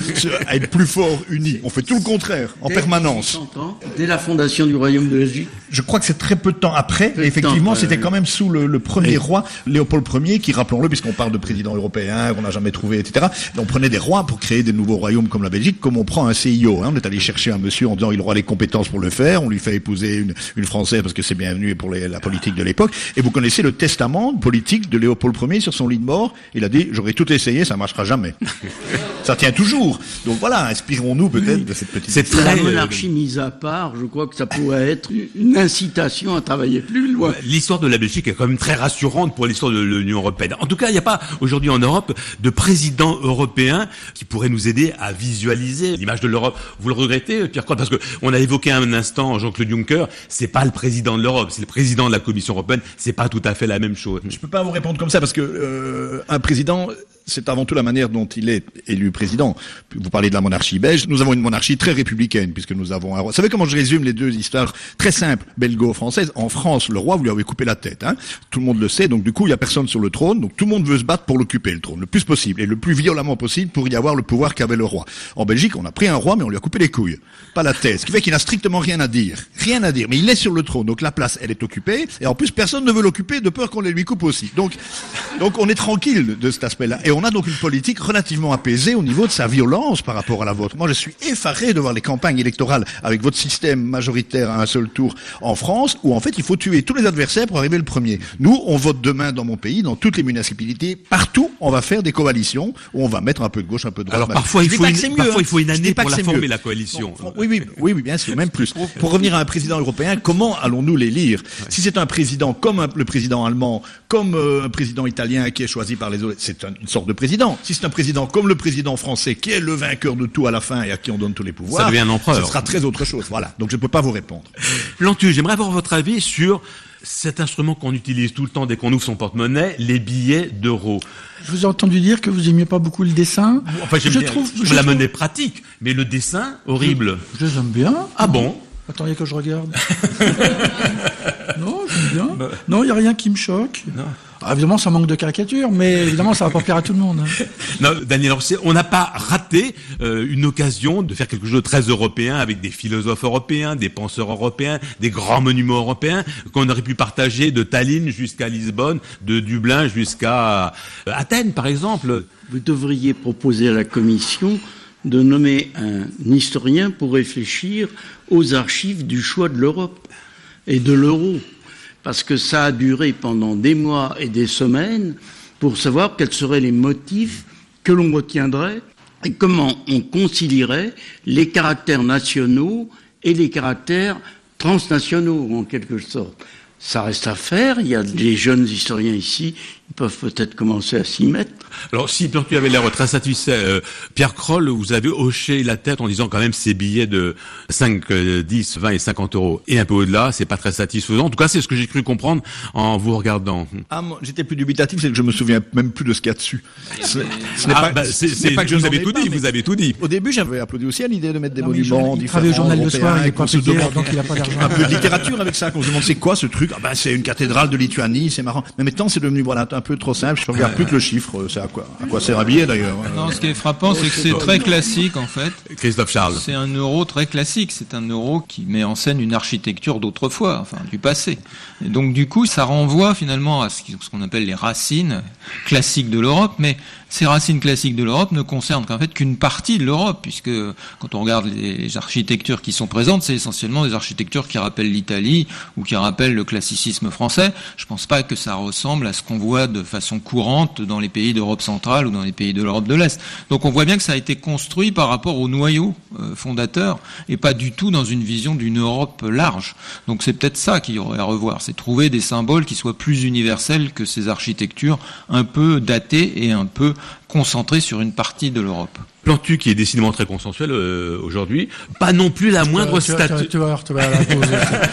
à être plus fort, unis. On fait tout le contraire, en permanence. Dès la fondation du royaume de Belgique. Je crois que c'est très peu de temps après. Et effectivement, c'était quand même sous le premier roi, Léopold Ier, qui, rappelons-le, puisqu'on parle de président européen, qu'on n'a jamais trouvé, etc. On prenait des rois pour créer des nouveaux royaumes comme la Belgique, comme on prend un CIO. Hein. On est allé chercher un monsieur en disant il aura les compétences pour le faire. On lui fait épouser une Française parce que c'est bienvenu pour la politique de l'époque. Et vous connaissez le testament politique de Léopold Ier sur son lit de mort. Il a dit j'aurais tout essayé, ça marchera jamais. Ça tient toujours. Donc voilà, inspirons-nous peut-être de cette petite... C'est très... La monarchie mise à part, je crois que ça pourrait être une incitation à travailler plus loin. L'histoire de la Belgique est quand même très rassurante pour l'histoire de l'Union européenne. En tout cas, il n'y a pas aujourd'hui en Europe de président européen qui pourrait nous aider à visualiser l'image de l'Europe. Vous le regrettez, Pierre Kroll, parce que on a évoqué un instant Jean-Claude Juncker, c'est pas le président de l'Europe, c'est le président de la Commission européenne, c'est pas tout à fait la même chose. Je peux pas vous répondre comme ça parce que un président, c'est avant tout la manière dont il est élu président. Vous parlez de la monarchie belge. Nous avons une monarchie très républicaine, puisque nous avons un roi. Vous savez comment je résume les deux histoires très simples, belgo-françaises? En France, le roi, vous lui avez coupé la tête, hein. Tout le monde le sait. Donc, du coup, il y a personne sur le trône. Donc, tout le monde veut se battre pour l'occuper, le trône, le plus possible et le plus violemment possible pour y avoir le pouvoir qu'avait le roi. En Belgique, on a pris un roi, mais on lui a coupé les couilles. Pas la tête. Ce qui fait qu'il n'a strictement rien à dire. Rien à dire. Mais il est sur le trône. Donc, la place, elle est occupée. Et en plus, personne ne veut l'occuper de peur qu'on les lui coupe aussi. Donc, on est tranquille de cet aspect-là. Et on a donc une politique relativement apaisée au niveau de sa violence par rapport à la vôtre. Moi, je suis effaré de voir les campagnes électorales avec votre système majoritaire à un seul tour en France, où en fait, il faut tuer tous les adversaires pour arriver le premier. Nous, on vote demain dans mon pays, dans toutes les municipalités, partout, on va faire des coalitions où on va mettre un peu de gauche, un peu de droite. Alors parfois, il faut une année pour la former, la coalition. Non, oui, bien sûr, même plus. Pour revenir à un président européen, comment allons-nous les lire? Si c'est un président comme le président allemand, comme un président italien qui est choisi par les autres, c'est une sorte de président. Si c'est un président comme le président français qui est le vainqueur de tout à la fin et à qui on donne tous les pouvoirs, ça devient un empereur. Ce sera très autre chose. Voilà. Donc je ne peux pas vous répondre. Plantu, j'aimerais avoir votre avis sur cet instrument qu'on utilise tout le temps dès qu'on ouvre son porte-monnaie, les billets d'euros. Je vous ai entendu dire que vous aimiez pas beaucoup le dessin. Enfin, j'aime la monnaie pratique, mais le dessin, horrible. Je les aime bien. Ah bon? Attendez que je regarde. Non, j'aime bien. Non, il n'y a rien qui me choque. Non. Évidemment, ça manque de caricature, mais évidemment, ça va pas plaire à tout le monde. Non, Daniel Orsier, on n'a pas raté une occasion de faire quelque chose de très européen avec des philosophes européens, des penseurs européens, des grands monuments européens qu'on aurait pu partager de Tallinn jusqu'à Lisbonne, de Dublin jusqu'à Athènes, par exemple. Vous devriez proposer à la Commission de nommer un historien pour réfléchir aux archives du choix de l'Europe et de l'euro. Parce que ça a duré pendant des mois et des semaines pour savoir quels seraient les motifs que l'on retiendrait et comment on concilierait les caractères nationaux et les caractères transnationaux, en quelque sorte. Ça reste à faire, il y a des jeunes historiens ici, ils peuvent peut-être commencer à s'y mettre. Alors, si tu avais l'air très satisfait, Pierre Kroll, vous avez hoché la tête en disant quand même ces billets de 5, 10, 20 et 50 euros et un peu au-delà, c'est pas très satisfaisant. En tout cas, c'est ce que j'ai cru comprendre en vous regardant. Moi, j'étais plus dubitatif, c'est que je me souviens même plus de ce qu'il y a dessus. Ce n'est pas que je vous avez tout dit, vous avez tout dit. Au début, j'avais applaudi aussi à l'idée de mettre des monuments différents. Il travaille au journal le soir, il est pas payé, donc il a pas d'argent. Un peu de littérature avec ça, quand on se demande c'est quoi ce truc? C'est une cathédrale de Lituanie, c'est marrant. Mais maintenant, c'est devenu, un peu trop simple. Je regarde plus que le chiffre, c'est à quoi sert un billet d'ailleurs. Non, ce qui est frappant, c'est que c'est très classique en fait. Christophe Charles. C'est un euro très classique. C'est un euro qui met en scène une architecture d'autrefois, enfin du passé. Et donc du coup, ça renvoie finalement à ce qu'on appelle les racines classiques de l'Europe, mais ces racines classiques de l'Europe ne concernent qu'en fait qu'une partie de l'Europe, puisque quand on regarde les architectures qui sont présentes, c'est essentiellement des architectures qui rappellent l'Italie ou qui rappellent le classicisme français. Je pense pas que ça ressemble à ce qu'on voit de façon courante dans les pays d'Europe centrale ou dans les pays de l'Europe de l'Est. Donc on voit bien que ça a été construit par rapport au noyau fondateur et pas du tout dans une vision d'une Europe large. Donc c'est peut-être ça qu'il y aurait à revoir, c'est trouver des symboles qui soient plus universels que ces architectures un peu datées et un peu concentrées sur une partie de l'Europe. Plantu qui est décidément très consensuel aujourd'hui, pas non plus la moindre statue. Tu vas voir la pause.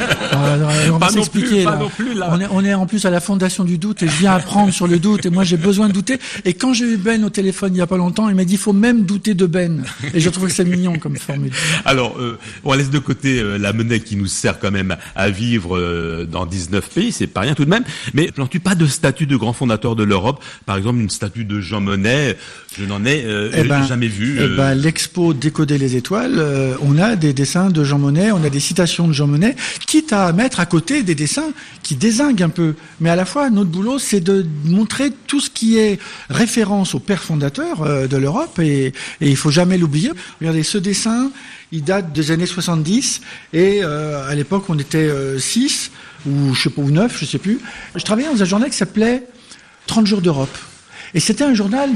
On va s'expliquer. On est en plus à la fondation du doute et je viens apprendre sur le doute et moi j'ai besoin de douter. Et quand j'ai eu Ben au téléphone il y a pas longtemps, il m'a dit il faut même douter de Ben. Et je trouve que c'est mignon comme formule. Alors, on laisse de côté la monnaie qui nous sert quand même à vivre dans 19 pays, c'est pas rien tout de même. Mais Plantu, pas de statue de grand fondateur de l'Europe. Par exemple, une statue de Jean Monnet, je n'en ai jamais vu. L'expo Décoder les étoiles, on a des dessins de Jean Monnet, on a des citations de Jean Monnet, quitte à mettre à côté des dessins qui dézinguent un peu. Mais à la fois, notre boulot, c'est de montrer tout ce qui est référence au père fondateur de l'Europe, et il faut jamais l'oublier. Regardez, ce dessin, il date des années 70, et à l'époque, on était 6, ou 9, je sais plus. Je travaillais dans un journal qui s'appelait 30 jours d'Europe. Et c'était un journal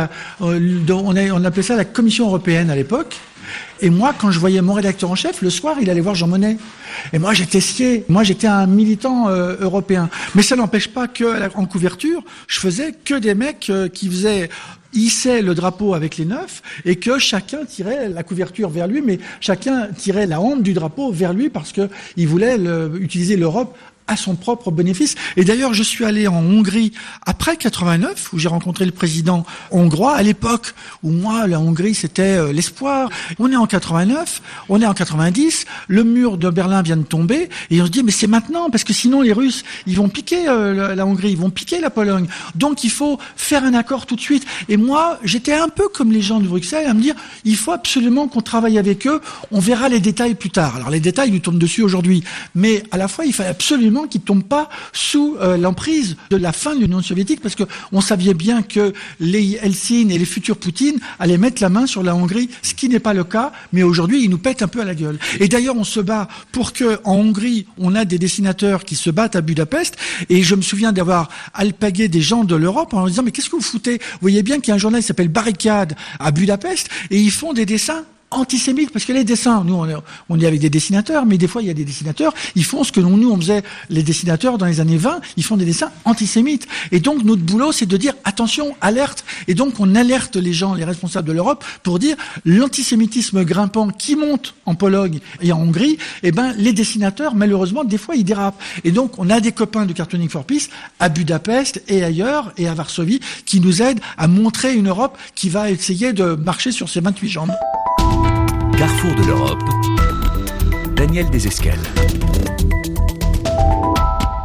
on appelait ça la Commission européenne à l'époque. Et moi, quand je voyais mon rédacteur en chef, le soir, il allait voir Jean Monnet. Et moi, j'étais scié. Moi, j'étais un militant européen. Mais ça n'empêche pas qu'en couverture, je faisais que des mecs qui hissaient le drapeau avec les 9 et que chacun tirait la couverture vers lui, mais chacun tirait la hampe du drapeau vers lui parce que il voulait utiliser l'Europe à son propre bénéfice. Et d'ailleurs, je suis allé en Hongrie après 89, où j'ai rencontré le président hongrois, à l'époque où moi, la Hongrie, c'était l'espoir. On est en 89, on est en 90, le mur de Berlin vient de tomber, et on se dit, mais c'est maintenant, parce que sinon les Russes, ils vont piquer la Hongrie, ils vont piquer la Pologne. Donc il faut faire un accord tout de suite. Et moi, j'étais un peu comme les gens de Bruxelles, à me dire, il faut absolument qu'on travaille avec eux, on verra les détails plus tard. Alors les détails nous tombent dessus aujourd'hui, mais à la fois, il fallait absolument qui ne tombe pas sous l'emprise de la fin de l'Union soviétique, parce que on savait bien que les Helsinki et les futurs Poutine allaient mettre la main sur la Hongrie, ce qui n'est pas le cas, mais aujourd'hui ils nous pètent un peu à la gueule. Et d'ailleurs on se bat pour que en Hongrie on a des dessinateurs qui se battent à Budapest, et je me souviens d'avoir alpagué des gens de l'Europe en leur disant mais qu'est-ce que vous foutez? Vous voyez bien qu'il y a un journal qui s'appelle Barricade à Budapest, et ils font des dessins antisémites, parce que les dessins, nous on est avec des dessinateurs, mais des fois il y a des dessinateurs, ils font ce que nous on faisait, les dessinateurs dans les années 20, ils font des dessins antisémites. Et donc notre boulot c'est de dire attention, alerte, et donc on alerte les gens, les responsables de l'Europe, pour dire l'antisémitisme grimpant qui monte en Pologne et en Hongrie, et les dessinateurs malheureusement des fois ils dérapent. Et donc on a des copains de Cartooning for Peace à Budapest et ailleurs et à Varsovie qui nous aident à montrer une Europe qui va essayer de marcher sur ses 28 jambes. Carrefour de l'Europe, Daniel Desescales.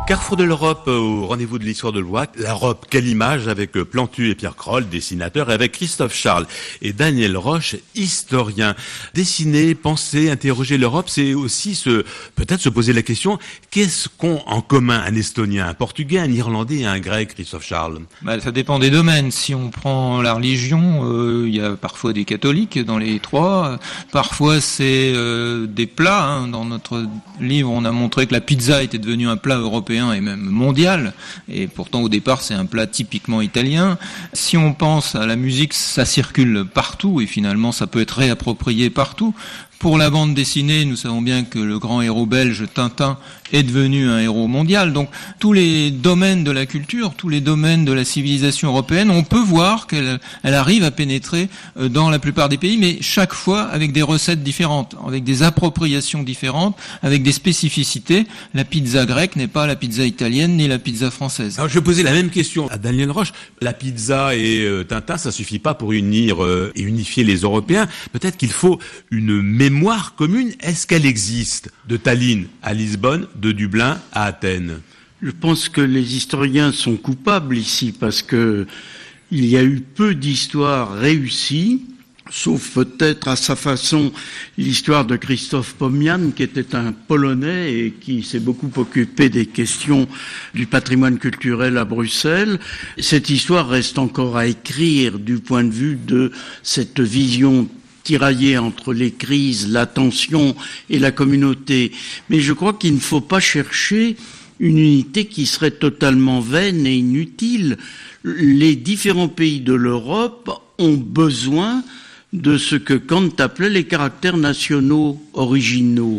Carrefour de l'Europe, au rendez-vous de l'histoire de Blois. L'Europe, quelle image, avec Plantu et Pierre Kroll, dessinateurs, et avec Christophe Charles et Daniel Roche, historien. Dessiner, penser, interroger l'Europe, c'est aussi peut-être se poser la question, qu'est-ce qu'ont en commun un Estonien, un Portugais, un Irlandais et un Grec, Christophe Charles? Ça dépend des domaines. Si on prend la religion, il y a parfois des catholiques dans les trois. Parfois, c'est des plats. Dans notre livre, on a montré que la pizza était devenue un plat européen et même mondial, et pourtant au départ c'est un plat typiquement italien. Si on pense à la musique, ça circule partout et finalement ça peut être réapproprié partout. Pour la bande dessinée, nous savons bien que le grand héros belge Tintin est devenu un héros mondial. Donc tous les domaines de la culture, tous les domaines de la civilisation européenne, on peut voir qu'elle arrive à pénétrer dans la plupart des pays, mais chaque fois avec des recettes différentes, avec des appropriations différentes, avec des spécificités. La pizza grecque n'est pas la pizza italienne ni la pizza française. Alors je vais poser la même question à Daniel Roche. La pizza et Tintin, ça suffit pas pour unir et unifier les Européens. Peut-être qu'il faut une mémoire commune. Est-ce qu'elle existe de Tallinn à Lisbonne, de Dublin à Athènes? Je pense que les historiens sont coupables ici parce que il y a eu peu d'histoires réussies, sauf peut-être à sa façon l'histoire de Krzysztof Pomian, qui était un Polonais et qui s'est beaucoup occupé des questions du patrimoine culturel à Bruxelles. Cette histoire reste encore à écrire du point de vue de cette vision tiraillé entre les crises, la tension et la communauté. Mais je crois qu'il ne faut pas chercher une unité qui serait totalement vaine et inutile. Les différents pays de l'Europe ont besoin de ce que Kant appelait les caractères nationaux originaux.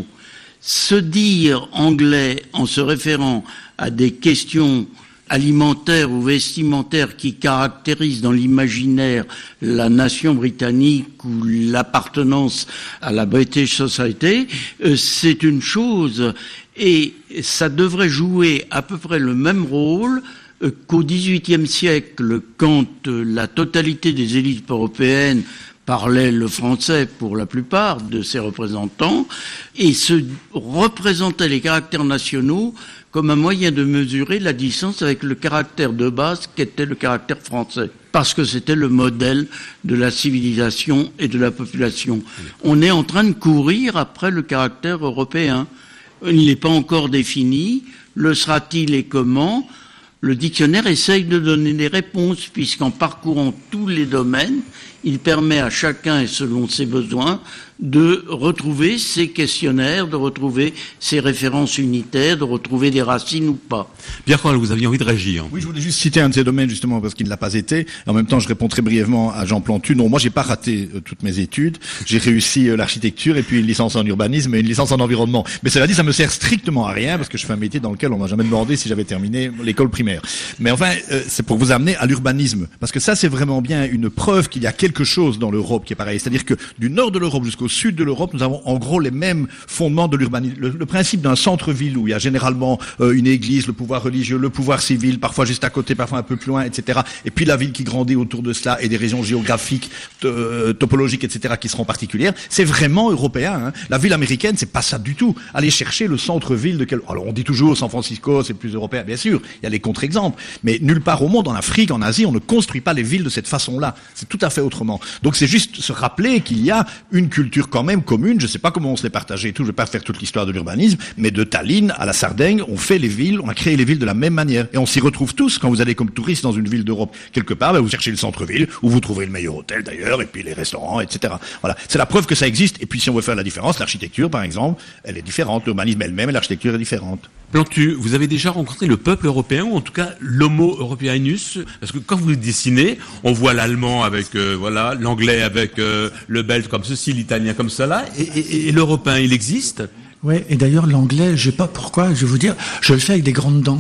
Se dire anglais en se référant à des questions alimentaire ou vestimentaire qui caractérise dans l'imaginaire la nation britannique ou l'appartenance à la British Society, c'est une chose et ça devrait jouer à peu près le même rôle qu'au XVIIIe siècle, quand la totalité des élites européennes parlaient le français pour la plupart de ses représentants et se représentaient les caractères nationaux comme un moyen de mesurer la distance avec le caractère de base qu'était le caractère français, parce que c'était le modèle de la civilisation et de la population. On est en train de courir après le caractère européen. Il n'est pas encore défini. Le sera-t-il et comment? Le dictionnaire essaye de donner des réponses, puisqu'en parcourant tous les domaines, il permet à chacun, et selon ses besoins, de retrouver ses questionnaires, de retrouver ses références unitaires, de retrouver des racines ou pas. Pierre Kroll, vous aviez envie de réagir. Oui, je voulais juste citer un de ces domaines, justement, parce qu'il ne l'a pas été. En même temps, je réponds très brièvement à Jean Plantu. Non, moi, j'ai pas raté toutes mes études. J'ai réussi l'architecture et puis une licence en urbanisme et une licence en environnement. Mais cela dit, ça me sert strictement à rien, parce que je fais un métier dans lequel on m'a jamais demandé si j'avais terminé l'école primaire. Mais enfin, c'est pour vous amener à l'urbanisme. Parce que ça, c'est vraiment bien une preuve qu'il y a quelque chose dans l'Europe qui est pareil. C'est-à-dire que du nord de l'Europe jusqu'au sud de l'Europe, nous avons en gros les mêmes fondements de l'urbanisme. Le principe d'un centre-ville où il y a généralement une église, le pouvoir religieux, le pouvoir civil, parfois juste à côté, parfois un peu plus loin, etc. Et puis la ville qui grandit autour de cela et des régions géographiques, topologiques, etc. qui seront particulières. C'est vraiment européen. Hein. La ville américaine, c'est pas ça du tout. Aller chercher le centre-ville de quel... Alors on dit toujours San Francisco, c'est plus européen. Bien sûr, il y a les contre-exemples. Mais nulle part au monde, en Afrique, en Asie, on ne construit pas les villes de cette façon-là. C'est tout à fait autrement. Donc c'est juste se rappeler qu'il y a une culture quand même commune. Je ne sais pas comment on se l'est partagé et tout. Je ne vais pas faire toute l'histoire de l'urbanisme, mais de Tallinn à la Sardaigne, on fait les villes, on a créé les villes de la même manière. Et on s'y retrouve tous quand vous allez comme touriste dans une ville d'Europe quelque part. Vous cherchez le centre-ville où vous trouvez le meilleur hôtel d'ailleurs, et puis les restaurants, etc. Voilà. C'est la preuve que ça existe. Et puis si on veut faire la différence, l'architecture par exemple, elle est différente. L'urbanisme elle-même et l'architecture est différente. Plantu, vous avez déjà rencontré le peuple européen, ou en tout cas l'homo europeanus, parce que quand vous le dessinez, on voit l'allemand avec l'anglais avec le belge comme ceci, l'italien comme cela, et l'européen, il existe? Ouais, et d'ailleurs l'anglais, je sais pas pourquoi, je vais vous dire, je le fais avec des grandes dents.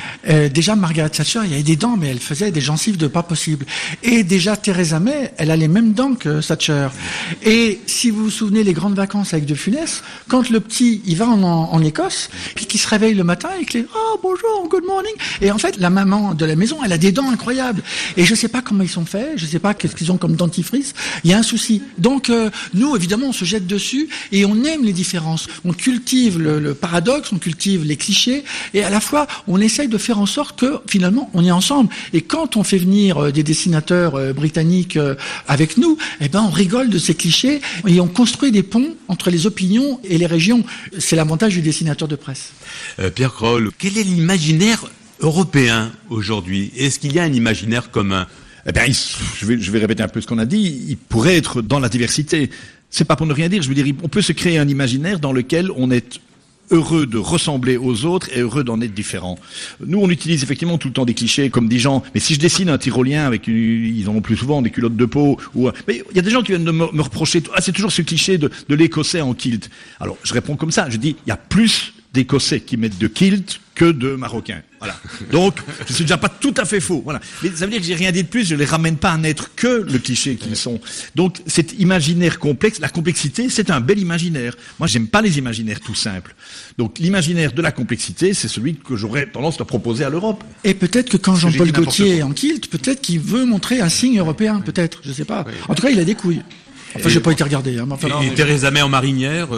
Déjà Margaret Thatcher, il y avait des dents, mais elle faisait des gencives de pas possible. Et déjà Theresa May, elle a les mêmes dents que Thatcher. Et si vous vous souvenez les grandes vacances avec De Funès, quand le petit il va en Écosse, puis qu'il se réveille le matin et qu'il dit oh bonjour, good morning, et en fait la maman de la maison, elle a des dents incroyables. Et je sais pas comment ils sont faits, je sais pas qu'est-ce qu'ils ont comme dentifrice. Il y a un souci. Donc nous évidemment on se jette dessus et on aime les différences. On cultive le paradoxe, on cultive les clichés, et à la fois on essaye de faire en sorte que finalement on est ensemble. Et quand on fait venir des dessinateurs britanniques avec nous, eh ben on rigole de ces clichés et on construit des ponts entre les opinions et les régions. C'est l'avantage du dessinateur de presse. Pierre Kroll, quel est l'imaginaire européen aujourd'hui? Est-ce qu'il y a un imaginaire commun? Eh bien, je vais répéter un peu ce qu'on a dit. Il pourrait être dans la diversité. C'est pas pour ne rien dire. Je veux dire, on peut se créer un imaginaire dans lequel on est heureux de ressembler aux autres et heureux d'en être différent. Nous, on utilise effectivement tout le temps des clichés, comme dit Jean. Mais si je dessine un Tyrolien avec ils en ont plus souvent des culottes de peau, mais il y a des gens qui viennent de me reprocher, c'est toujours ce cliché de l'Écossais en kilt. Alors, je réponds comme ça. Je dis, il y a plus d'Écossais qui mettent de kilt que de Marocains. Voilà. Donc, je suis déjà pas tout à fait faux. Voilà. Mais ça veut dire que j'ai rien dit de plus, je les ramène pas à n'être que le cliché qu'ils sont. Donc, cet imaginaire complexe, la complexité, c'est un bel imaginaire. Moi, j'aime pas les imaginaires tout simples. Donc, l'imaginaire de la complexité, c'est celui que j'aurais tendance à proposer à l'Europe. Et peut-être que quand Jean-Paul Gaultier est en kilt, peut-être qu'il veut montrer un signe européen, peut-être, je sais pas. Oui. En tout cas, il a des couilles. Enfin, j'ai pas été regardé. Hein, et Theresa May en marinière.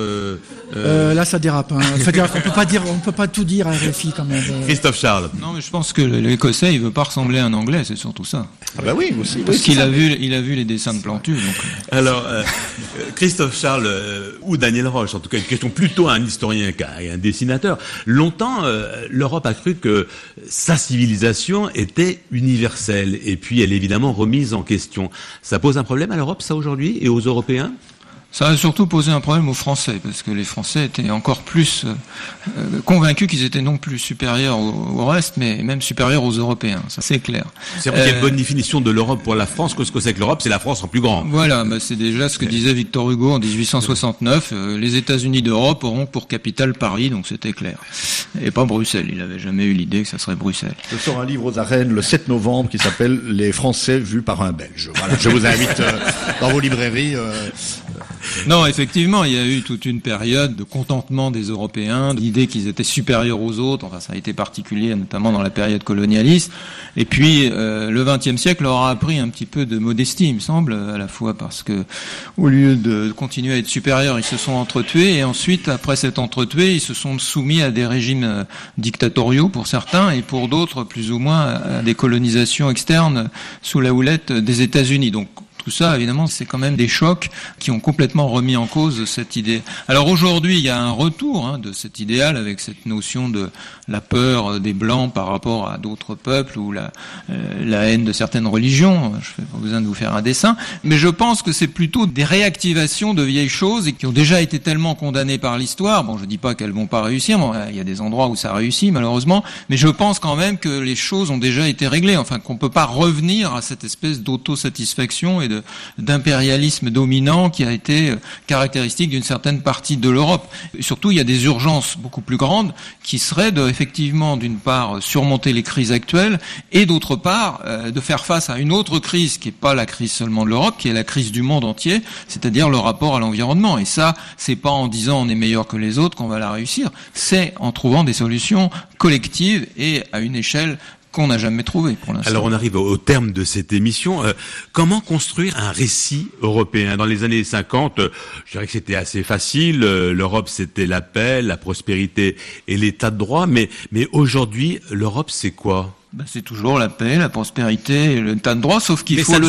Là, ça dérape. Hein. On peut pas tout dire à RFI quand même. Christophe Charles. Non, mais je pense que l'Écossais, il veut pas ressembler à un Anglais, c'est surtout ça. Ah bah oui, aussi. Parce qu'il a vu les dessins de Plantu. Donc. Alors, Christophe Charles ou Daniel Roche, en tout cas, une question plutôt à un historien qu'à un dessinateur. Longtemps, l'Europe a cru que sa civilisation était universelle, et puis elle est évidemment remise en question. Ça pose un problème à l'Europe, ça aujourd'hui, et aux Européens? Ça a surtout posé un problème aux Français, parce que les Français étaient encore plus convaincus qu'ils étaient non plus supérieurs au reste, mais même supérieurs aux Européens, ça c'est clair. C'est vrai qu'il y a une bonne définition de l'Europe pour la France, que ce que c'est que l'Europe, c'est la France en plus grand. Voilà, c'est déjà ce que disait Victor Hugo en 1869, les États-Unis d'Europe auront pour capitale Paris, donc c'était clair. Et pas Bruxelles, il n'avait jamais eu l'idée que ça serait Bruxelles. Je sors un livre aux arènes le 7 novembre qui s'appelle « Les Français vus par un Belge ». Voilà, je vous invite dans vos librairies... Non, effectivement, il y a eu toute une période de contentement des Européens, l'idée qu'ils étaient supérieurs aux autres. Enfin, ça a été particulier, notamment dans la période colonialiste. Et puis, le XXe siècle leur a appris un petit peu de modestie, il me semble, à la fois parce que, au lieu de continuer à être supérieurs, ils se sont entretués. Et ensuite, après s'être entretués, ils se sont soumis à des régimes dictatoriaux pour certains, et pour d'autres, plus ou moins, à des colonisations externes sous la houlette des États-Unis. Donc, tout ça, évidemment, c'est quand même des chocs qui ont complètement remis en cause cette idée. Alors aujourd'hui, il y a un retour de cet idéal avec cette notion de la peur des Blancs par rapport à d'autres peuples ou la haine de certaines religions. Je n'ai pas besoin de vous faire un dessin. Mais je pense que c'est plutôt des réactivations de vieilles choses et qui ont déjà été tellement condamnées par l'histoire. Bon, je dis pas qu'elles vont pas réussir. Bon, il y a des endroits où ça réussit, malheureusement. Mais je pense quand même que les choses ont déjà été réglées. Enfin, qu'on peut pas revenir à cette espèce d'autosatisfaction et d'impérialisme dominant qui a été caractéristique d'une certaine partie de l'Europe. Et surtout, il y a des urgences beaucoup plus grandes qui seraient effectivement, d'une part, surmonter les crises actuelles et d'autre part, de faire face à une autre crise qui n'est pas la crise seulement de l'Europe, qui est la crise du monde entier, c'est-à-dire le rapport à l'environnement. Et ça, c'est pas en disant on est meilleur que les autres qu'on va la réussir, c'est en trouvant des solutions collectives et à une échelle qu'on n'a jamais trouvé pour l'instant. Alors on arrive au terme de cette émission. Comment construire un récit européen? Dans les années 50, je dirais que c'était assez facile. L'Europe, c'était la paix, la prospérité et l'état de droit. Mais aujourd'hui, l'Europe, c'est quoi? C'est toujours la paix, la prospérité et l'état de droit, sauf qu'il faut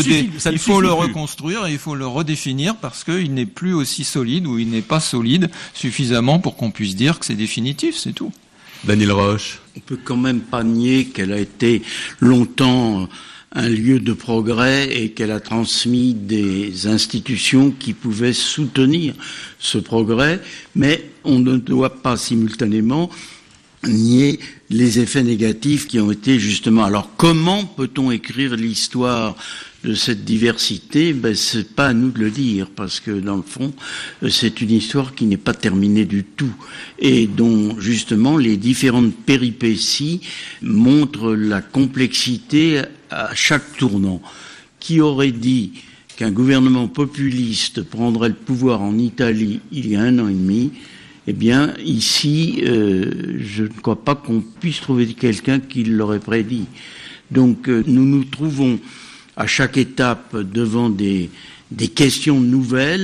le reconstruire et il faut le redéfinir parce qu'il n'est plus aussi solide ou il n'est pas solide suffisamment pour qu'on puisse dire que c'est définitif, c'est tout. Daniel Roche. On peut quand même pas nier qu'elle a été longtemps un lieu de progrès et qu'elle a transmis des institutions qui pouvaient soutenir ce progrès, mais on ne doit pas simultanément nier les effets négatifs qui ont été justement. Alors comment peut-on écrire l'histoire de cette diversité? C'est pas à nous de le dire, parce que dans le fond, c'est une histoire qui n'est pas terminée du tout et dont justement les différentes péripéties montrent la complexité à chaque tournant. Qui aurait dit qu'un gouvernement populiste prendrait le pouvoir en Italie il y a 1 an et demi? Eh bien, ici, je ne crois pas qu'on puisse trouver quelqu'un qui l'aurait prédit. Donc, nous nous trouvons à chaque étape devant des questions nouvelles,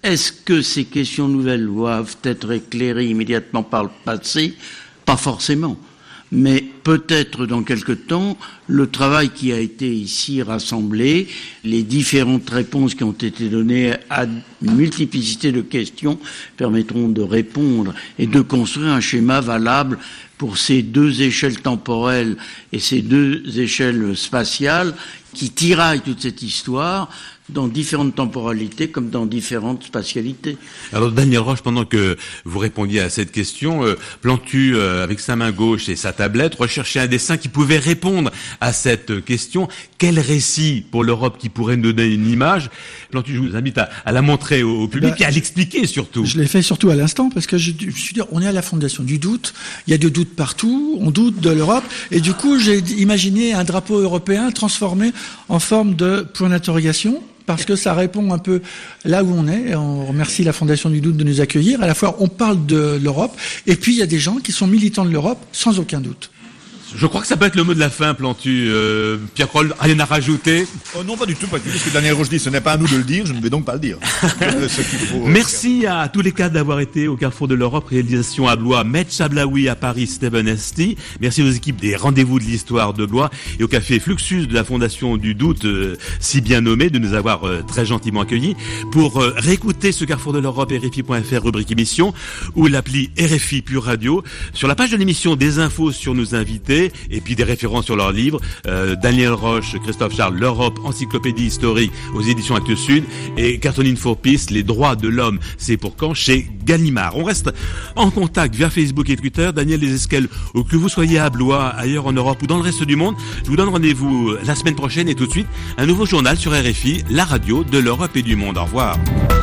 Est-ce que ces questions nouvelles doivent être éclairées immédiatement par le passé? Pas forcément. Mais peut-être dans quelque temps, le travail qui a été ici rassemblé, les différentes réponses qui ont été données à une multiplicité de questions permettront de répondre et de construire un schéma valable pour ces deux échelles temporelles et ces deux échelles spatiales qui tiraillent toute cette histoire dans différentes temporalités comme dans différentes spatialités. Alors Daniel Roche, pendant que vous répondiez à cette question, Plantu, avec sa main gauche et sa tablette, recherchait un dessin qui pouvait répondre à cette question. Quel récit pour l'Europe qui pourrait nous donner une image? Plantu, je vous invite à la montrer au public et à l'expliquer surtout. Je l'ai fait surtout à l'instant parce que je suis dit, on est à la fondation du doute, il y a du doute partout, on doute de l'Europe, et du coup j'ai imaginé un drapeau européen transformé en forme de point d'interrogation, parce que ça répond un peu là où on est. Et on remercie la Fondation du Doute de nous accueillir. À la fois, on parle de l'Europe, et puis il y a des gens qui sont militants de l'Europe, sans aucun doute. Je crois que ça peut être le mot de la fin, Plantu. Pierre Kroll, rien à rajouter? Non, pas du tout, parce que Daniel Roche dit, ce n'est pas à nous de le dire, je ne vais donc pas le dire. Merci à tous les cadres d'avoir été au Carrefour de l'Europe, réalisation à Blois, Maître Sablaoui à Paris, Stephen Esti. Merci aux équipes des Rendez-vous de l'Histoire de Blois et au Café Fluxus de la Fondation du Doute, si bien nommé, de nous avoir très gentiment accueillis. Pour réécouter ce Carrefour de l'Europe, RFI.fr, rubrique émission, ou l'appli RFI Pure Radio. Sur la page de l'émission, des infos sur nos invités, et puis des références sur leurs livres. Daniel Roche, Christophe Charles, l'Europe, encyclopédie historique aux éditions Actes Sud, et Cartooning for Peace, les droits de l'homme, c'est pour quand, chez Gallimard. On reste en contact via Facebook et Twitter. Daniel Lesesquel, où que vous soyez à Blois, ailleurs en Europe ou dans le reste du monde, je vous donne rendez-vous la semaine prochaine, et tout de suite, un nouveau journal sur RFI, la radio de l'Europe et du monde. Au revoir.